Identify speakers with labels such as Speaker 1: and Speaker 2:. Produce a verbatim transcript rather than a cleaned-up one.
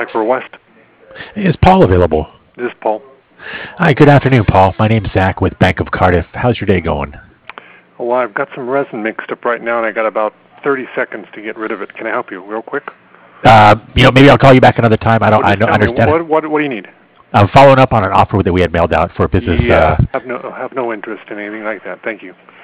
Speaker 1: Black Pearl West.
Speaker 2: Is Paul available?
Speaker 1: This is Paul.
Speaker 2: Hi, good afternoon, Paul. My name's Zach with Bank of Cardiff. How's your day going?
Speaker 1: Well, I've got some resin mixed up right now, and I got about thirty seconds to get rid of it. Can I help you real quick?
Speaker 2: Uh, you know, maybe I'll call you back another time. I don't.
Speaker 1: Well,
Speaker 2: I don't
Speaker 1: tell me,
Speaker 2: understand.
Speaker 1: What, what, what do you need?
Speaker 2: I'm following up on an offer that we had mailed out for a business.
Speaker 1: Yeah,
Speaker 2: Uh,
Speaker 1: have no have no interest in anything like that. Thank you.